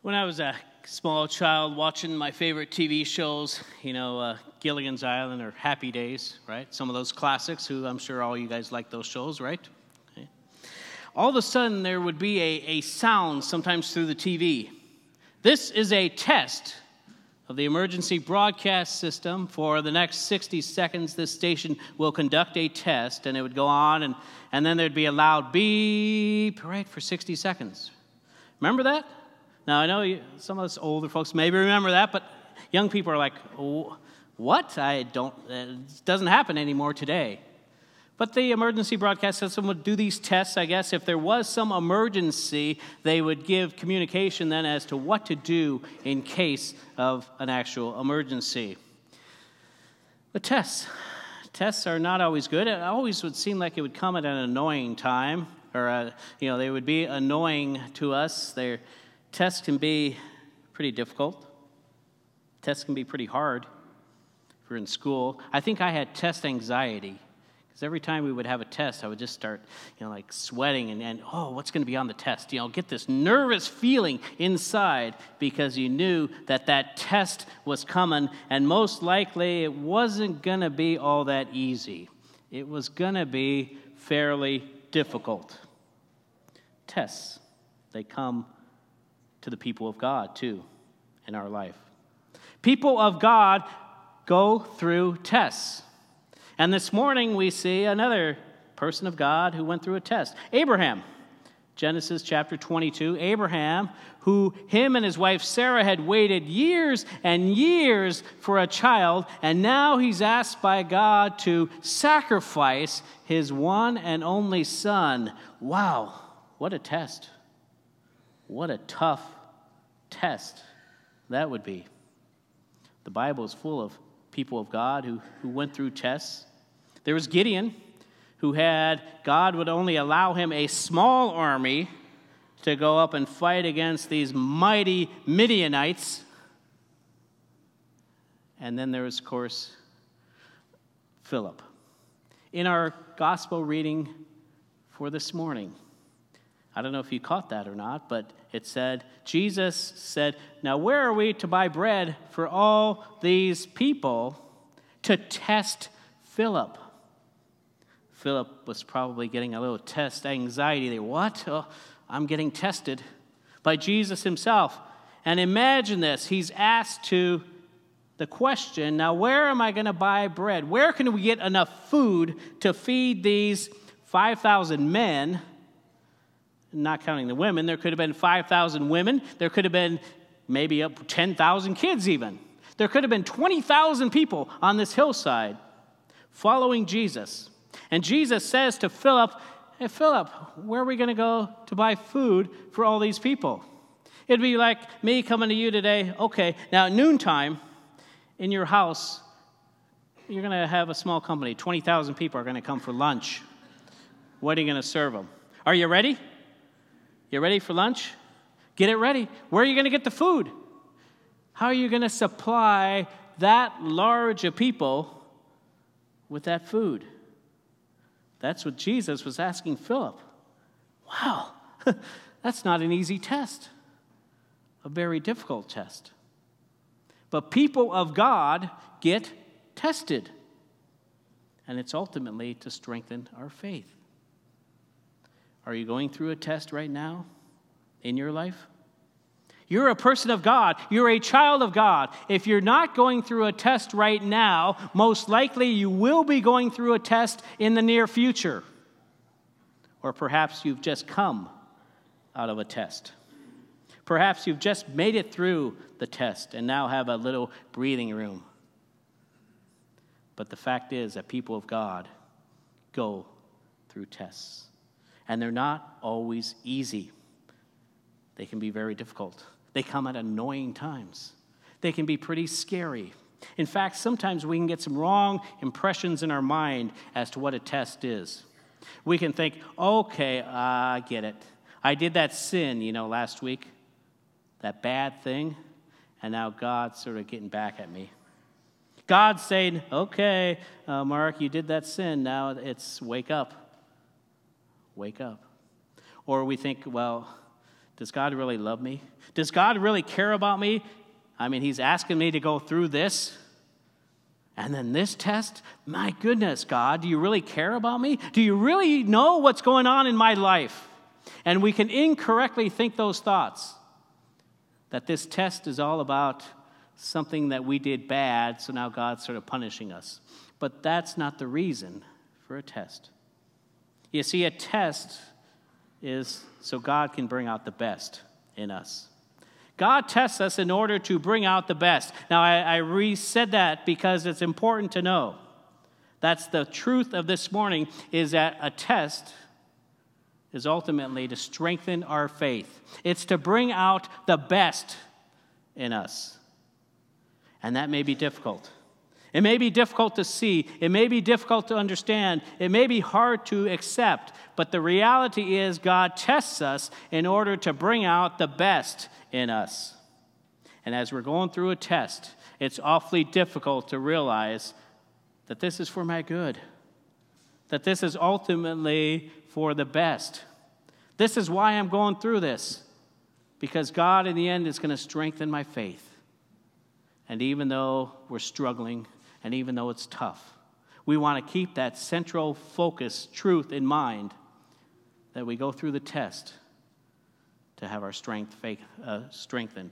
When I was a small child watching my favorite TV shows, Gilligan's Island or Happy Days, right? Some of those classics, who I'm sure all you guys like those shows, right? Okay. All of a sudden, there would be a sound sometimes through the TV. This is a test of the emergency broadcast system. For the next 60 seconds, this station will conduct a test, and it would go on, and then there'd be a loud beep, right, for 60 seconds. Remember that? Now, I know some of us older folks maybe remember that, but young people are like, oh, what? It doesn't happen anymore today. But the emergency broadcast system would do these tests, I guess. If there was some emergency, they would give communication then as to what to do in case of an actual emergency. But tests are not always good. It always would seem like it would come at an annoying time, or they would be annoying to us. Tests can be pretty difficult. Tests can be pretty hard if you're in school. I think I had test anxiety, because every time we would have a test, I would just start, like sweating and what's going to be on the test? Get this nervous feeling inside because you knew that test was coming, and most likely it wasn't going to be all that easy. It was going to be fairly difficult. Tests, they come to the people of God, too, in our life. People of God go through tests. And this morning we see another person of God who went through a test. Abraham, Genesis chapter 22. Abraham, who him and his wife Sarah had waited years and years for a child, and now he's asked by God to sacrifice his one and only son. Wow, what a test. What a tough test that would be. The Bible is full of people of God who went through tests. There was Gideon, who God would only allow him a small army to go up and fight against these mighty Midianites. And then there was, of course, Philip. In our gospel reading for this morning, I don't know if you caught that or not, but it said, Jesus said, "Now where are we to buy bread for all these people?" To test Philip. Philip was probably getting a little test anxiety there. What? Oh, I'm getting tested by Jesus himself. And imagine this. He's asked to the question, now where am I going to buy bread? Where can we get enough food to feed these 5,000 men? Not counting the women, there could have been 5,000 women. There could have been maybe up to 10,000 kids even. There could have been 20,000 people on this hillside following Jesus. And Jesus says to Philip, "Hey, Philip, where are we going to go to buy food for all these people?" It'd be like me coming to you today. Okay, now at noontime in your house, you're going to have a small company. 20,000 people are going to come for lunch. What are you going to serve them? Are you ready? You ready for lunch? Get it ready. Where are you going to get the food? How are you going to supply that large a people with that food? That's what Jesus was asking Philip. Wow, that's not an easy test. A very difficult test. But people of God get tested. And it's ultimately to strengthen our faith. Are you going through a test right now in your life? You're a person of God. You're a child of God. If you're not going through a test right now, most likely you will be going through a test in the near future. Or perhaps you've just come out of a test. Perhaps you've just made it through the test and now have a little breathing room. But the fact is that people of God go through tests. And they're not always easy. They can be very difficult. They come at annoying times. They can be pretty scary. In fact, sometimes we can get some wrong impressions in our mind as to what a test is. We can think, okay, I get it. I did that sin, last week, that bad thing, and now God's sort of getting back at me. God's saying, okay, Mark, you did that sin. Now it's wake up. Wake up. Or we think, well, Does God really love me? Does God really care about me? I mean, he's asking me to go through this. And then this test? My goodness, God, do you really care about me? Do you really know what's going on in my life? And we can incorrectly think those thoughts, that this test is all about something that we did bad, so now God's sort of punishing us. But that's not the reason for a test. You see, a test is so God can bring out the best in us. God tests us in order to bring out the best. Now, I re-said that because it's important to know. That's the truth of this morning, is that a test is ultimately to strengthen our faith. It's to bring out the best in us. And that may be difficult. It may be difficult to see. It may be difficult to understand. It may be hard to accept. But the reality is God tests us in order to bring out the best in us. And as we're going through a test, it's awfully difficult to realize that this is for my good, that this is ultimately for the best. This is why I'm going through this, because God in the end is going to strengthen my faith. And even though we're struggling, and even though it's tough, we want to keep that central focus, truth in mind, that we go through the test to have our faith strengthened,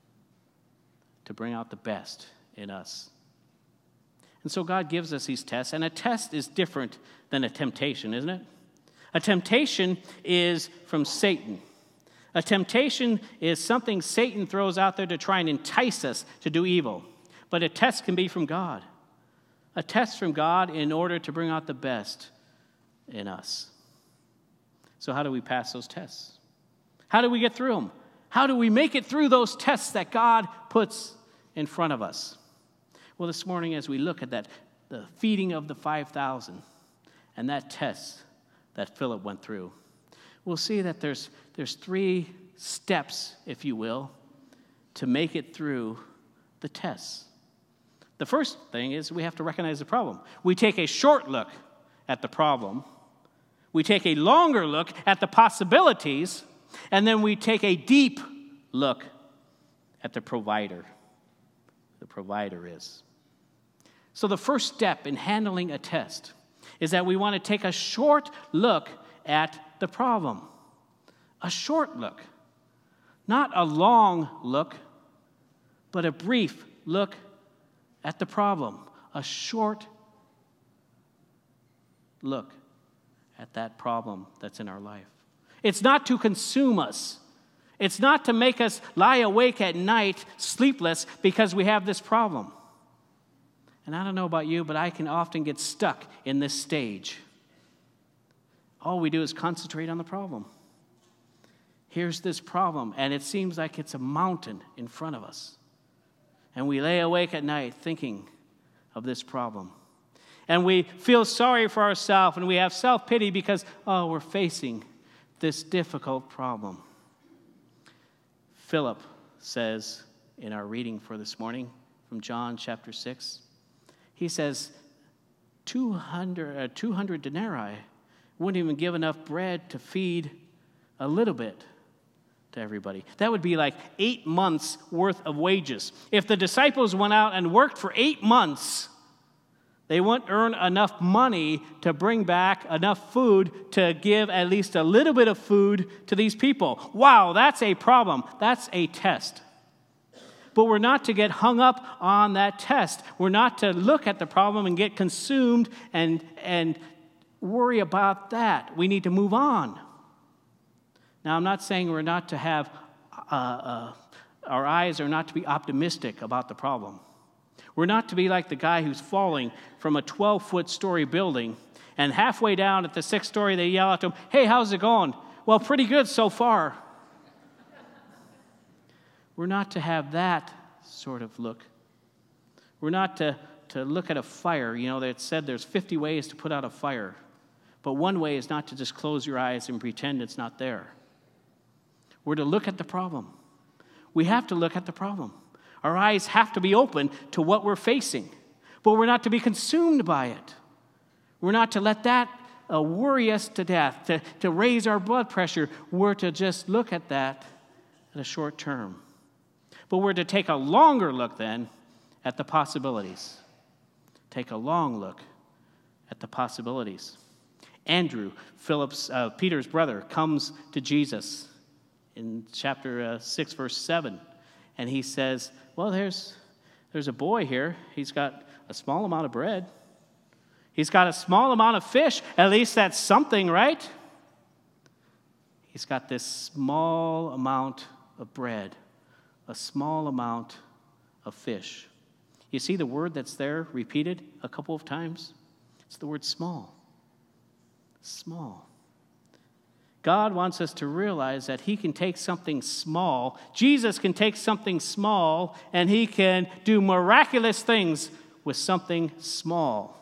to bring out the best in us. And so God gives us these tests, and a test is different than a temptation, isn't it? A temptation is from Satan. A temptation is something Satan throws out there to try and entice us to do evil. But a test can be from God. A test from God in order to bring out the best in us. So how do we pass those tests? How do we get through them? How do we make it through those tests that God puts in front of us? Well, this morning as we look at that, the feeding of the 5,000 and that test that Philip went through, we'll see that there's 3 steps, if you will, to make it through the tests. The first thing is we have to recognize the problem. We take a short look at the problem. We take a longer look at the possibilities. And then we take a deep look at the provider. The provider is. So the first step in handling a test is that we want to take a short look at the problem. A short look. Not a long look, but a brief look at the problem. A short look at that problem that's in our life. It's not to consume us. It's not to make us lie awake at night, sleepless, because we have this problem. And I don't know about you, but I can often get stuck in this stage. All we do is concentrate on the problem. Here's this problem, and it seems like it's a mountain in front of us. And we lay awake at night thinking of this problem. And we feel sorry for ourselves, and we have self-pity because, we're facing this difficult problem. Philip says in our reading for this morning from John chapter 6, he says 200 denarii wouldn't even give enough bread to feed a little bit to everybody. That would be like 8 months worth of wages. If the disciples went out and worked for 8 months, they wouldn't earn enough money to bring back enough food to give at least a little bit of food to these people. Wow, that's a problem. That's a test. But we're not to get hung up on that test. We're not to look at the problem and get consumed and worry about that. We need to move on. Now, I'm not saying we're not to have, our eyes are not to be optimistic about the problem. We're not to be like the guy who's falling from a 12-foot story building, and halfway down at the 6th story, they yell out to him, "Hey, how's it going?" "Well, pretty good so far." We're not to have that sort of look. We're not to look at a fire. You know, it said there's 50 ways to put out a fire, but one way is not to just close your eyes and pretend it's not there. We're to look at the problem. We have to look at the problem. Our eyes have to be open to what we're facing, but we're not to be consumed by it. We're not to let that worry us to death, to raise our blood pressure, we're to just look at that at a short term. But we're to take a longer look then at the possibilities. Take a long look at the possibilities. Andrew, Peter's brother, comes to Jesus in chapter 6, verse 7, and he says, well, there's a boy here. He's got a small amount of bread. He's got a small amount of fish. At least that's something, right? He's got this small amount of bread, a small amount of fish. You see the word that's there repeated a couple of times? It's the word small. Small. God wants us to realize that he can take something small. Jesus can take something small, and he can do miraculous things with something small.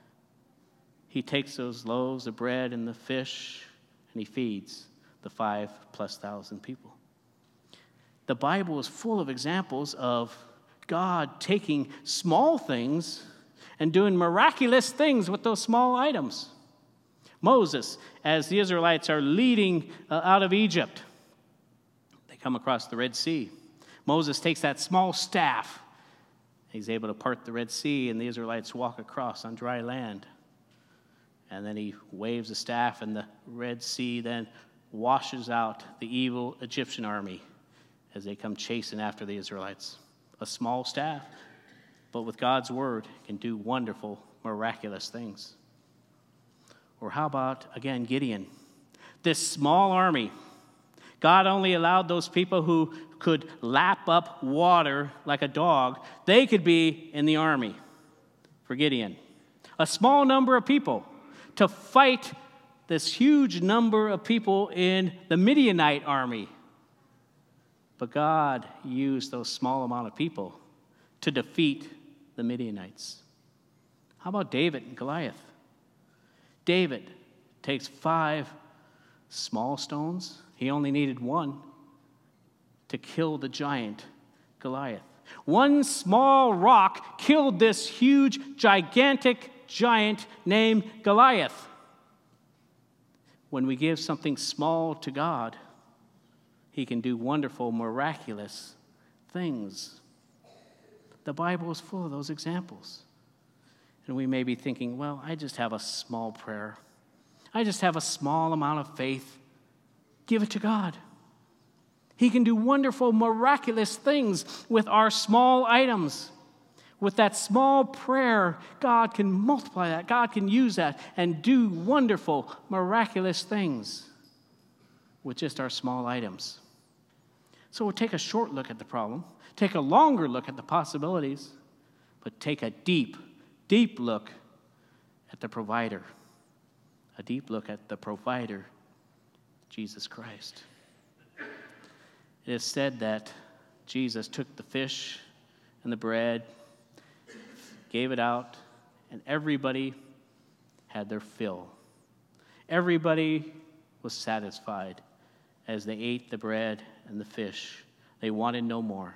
He takes those loaves of bread and the fish, and he feeds the 5,000+ people. The Bible is full of examples of God taking small things and doing miraculous things with those small items. Moses, as the Israelites are leading out of Egypt, they come across the Red Sea. Moses takes that small staff. He's able to part the Red Sea, and the Israelites walk across on dry land. And then he waves the staff, and the Red Sea then washes out the evil Egyptian army as they come chasing after the Israelites. A small staff, but with God's word, can do wonderful, miraculous things. Or how about, again, Gideon? This small army. God only allowed those people who could lap up water like a dog. They could be in the army for Gideon. A small number of people to fight this huge number of people in the Midianite army. But God used those small amount of people to defeat the Midianites. How about David and Goliath? David takes 5 small stones. He only needed 1 to kill the giant Goliath. 1 small rock killed this huge, gigantic giant named Goliath. When we give something small to God, he can do wonderful, miraculous things. The Bible is full of those examples. And we may be thinking, well, I just have a small prayer. I just have a small amount of faith. Give it to God. He can do wonderful, miraculous things with our small items. With that small prayer, God can multiply that. God can use that and do wonderful, miraculous things with just our small items. So we'll take a short look at the problem, take a longer look at the possibilities, but take a deep look at the provider. A deep look at the provider, Jesus Christ. It is said that Jesus took the fish and the bread, gave it out, and everybody had their fill. Everybody was satisfied as they ate the bread and the fish. They wanted no more.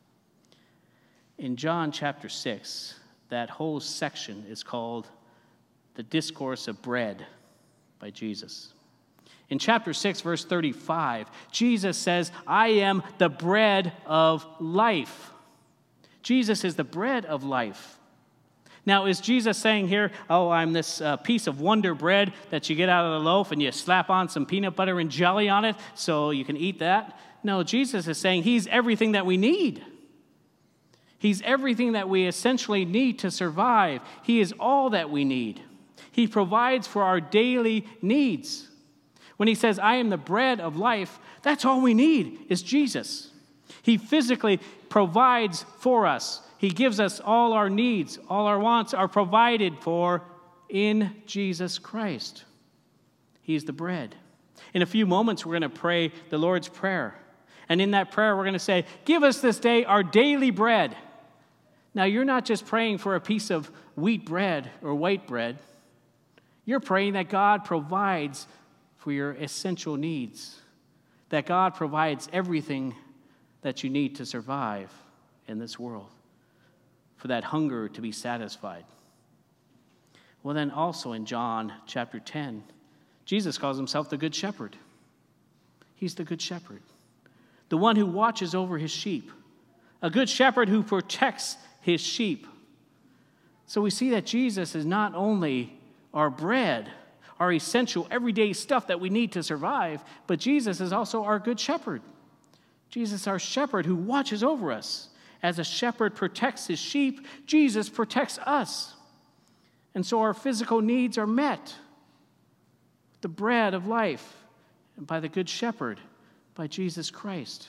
In John chapter 6, that whole section is called the Discourse of Bread by Jesus. In chapter 6, verse 35, Jesus says, I am the bread of life. Jesus is the bread of life. Now, is Jesus saying here, oh, I'm this piece of wonder bread that you get out of the loaf and you slap on some peanut butter and jelly on it so you can eat that? No, Jesus is saying he's everything that we need. He's everything that we essentially need to survive. He is all that we need. He provides for our daily needs. When he says, I am the bread of life, that's all we need is Jesus. He physically provides for us. He gives us all our needs. All our wants are provided for in Jesus Christ. He's the bread. In a few moments, we're going to pray the Lord's Prayer. And in that prayer, we're going to say, give us this day our daily bread. Now, you're not just praying for a piece of wheat bread or white bread. You're praying that God provides for your essential needs, that God provides everything that you need to survive in this world, for that hunger to be satisfied. Well, then also in John chapter 10, Jesus calls himself the Good Shepherd. He's the Good Shepherd, the one who watches over his sheep, a good shepherd who protects his sheep. So we see that Jesus is not only our bread, our essential everyday stuff that we need to survive, but Jesus is also our Good Shepherd. Jesus, our shepherd who watches over us. As a shepherd protects his sheep, Jesus protects us. And so our physical needs are met. The bread of life, and by the Good Shepherd, by Jesus Christ.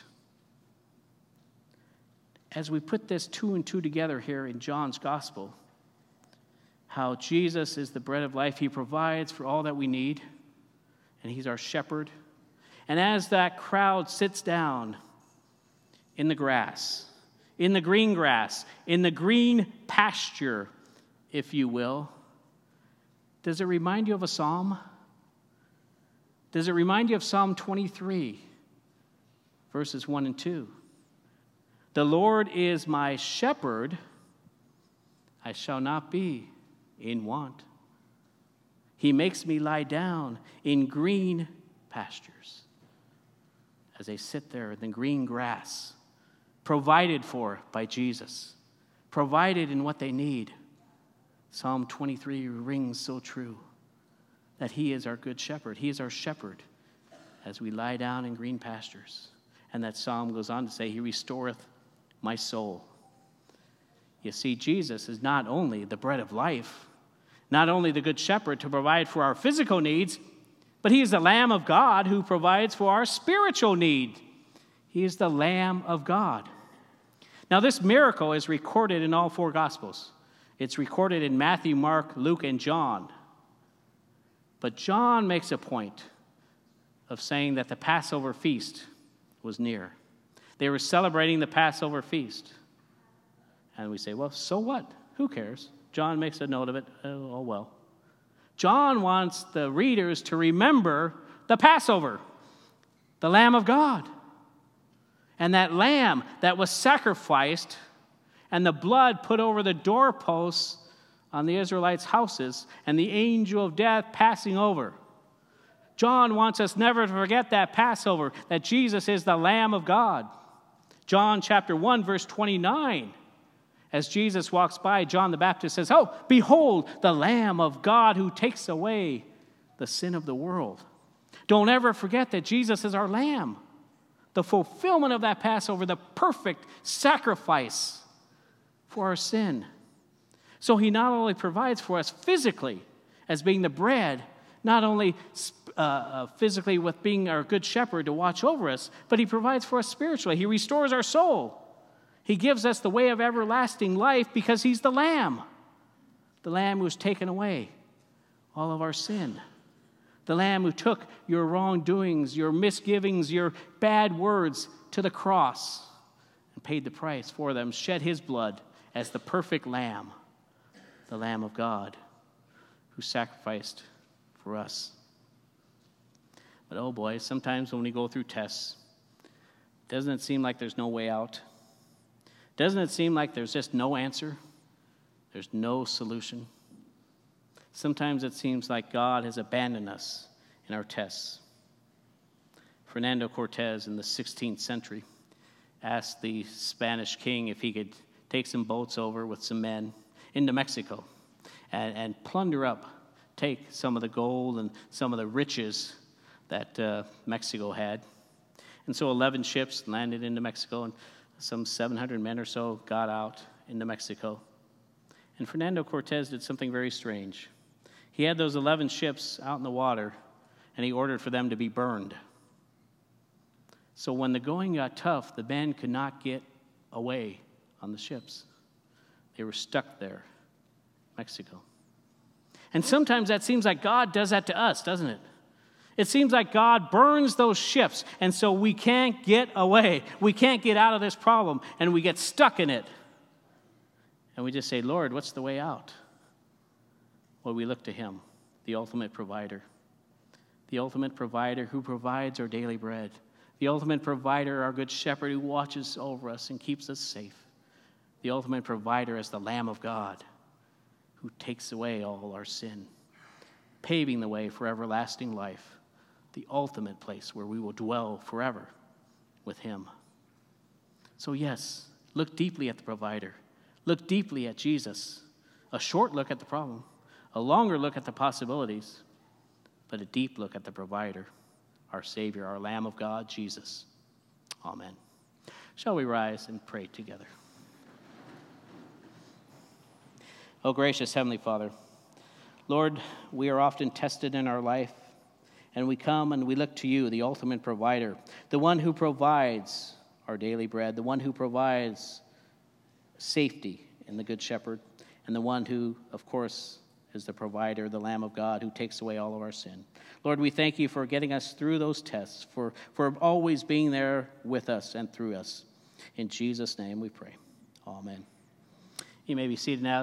As we put this 2 and 2 together here in John's Gospel, how Jesus is the bread of life, he provides for all that we need, and he's our shepherd. And as that crowd sits down in the grass, in the green grass, in the green pasture, if you will, does it remind you of a psalm? Does it remind you of Psalm 23, verses 1 and 2? The Lord is my shepherd, I shall not be in want. He makes me lie down in green pastures. As they sit there in the green grass, provided for by Jesus, provided in what they need. Psalm 23 rings so true that he is our good shepherd. He is our shepherd as we lie down in green pastures. And that psalm goes on to say, he restoreth my soul. You see, Jesus is not only the bread of life, not only the good shepherd to provide for our physical needs, but he is the Lamb of God who provides for our spiritual need. He is the Lamb of God. Now, this miracle is recorded in all 4 Gospels. It's recorded in Matthew, Mark, Luke, and John. But John makes a point of saying that the Passover feast was near. They were celebrating the Passover feast. And we say, well, so what? Who cares? John makes a note of it. Oh, well. John wants the readers to remember the Passover, the Lamb of God. And that lamb that was sacrificed and the blood put over the doorposts on the Israelites' houses and the angel of death passing over. John wants us never to forget that Passover, that Jesus is the Lamb of God. John chapter 1, verse 29. As Jesus walks by, John the Baptist says, oh, behold, the Lamb of God who takes away the sin of the world. Don't ever forget that Jesus is our Lamb, the fulfillment of that Passover, the perfect sacrifice for our sin. So he not only provides for us physically as being the bread, not only physically with being our good shepherd to watch over us, but he provides for us spiritually. He restores our soul. He gives us the way of everlasting life because he's the Lamb who was taken away all of our sin. The Lamb who took your wrongdoings, your misgivings, your bad words to the cross and paid the price for them, shed his blood as the perfect Lamb, the Lamb of God who sacrificed for us. But oh boy, sometimes when we go through tests, doesn't it seem like there's no way out? Doesn't it seem like there's just no answer? There's no solution? Sometimes it seems like God has abandoned us in our tests. Fernando Cortez in the 16th century asked the Spanish king if he could take some boats over with some men into Mexico and plunder up, take some of the gold and some of the riches that Mexico had. And so 11 ships landed into Mexico, and some 700 men or so got out into Mexico. And Fernando Cortez did something very strange. He had those 11 ships out in the water, and he ordered for them to be burned. So when the going got tough, the men could not get away on the ships. They were stuck there, Mexico. And sometimes that seems like God does that to us, doesn't it? It seems like God burns those ships, and so we can't get away. We can't get out of this problem, and we get stuck in it. And we just say, Lord, what's the way out? Well, we look to him, the ultimate provider who provides our daily bread, the ultimate provider, our good shepherd who watches over us and keeps us safe, the ultimate provider as the Lamb of God who takes away all our sin, paving the way for everlasting life, the ultimate place where we will dwell forever with him. So yes, look deeply at the provider. Look deeply at Jesus. A short look at the problem, a longer look at the possibilities, but a deep look at the provider, our Savior, our Lamb of God, Jesus. Amen. Shall we rise and pray together? Oh, gracious Heavenly Father, Lord, we are often tested in our life, and we come and we look to you, the ultimate provider, the one who provides our daily bread, the one who provides safety in the Good Shepherd, and the one who, of course, is the provider, the Lamb of God, who takes away all of our sin. Lord, we thank you for getting us through those tests, for always being there with us and through us. In Jesus' name we pray. Amen. You may be seated now.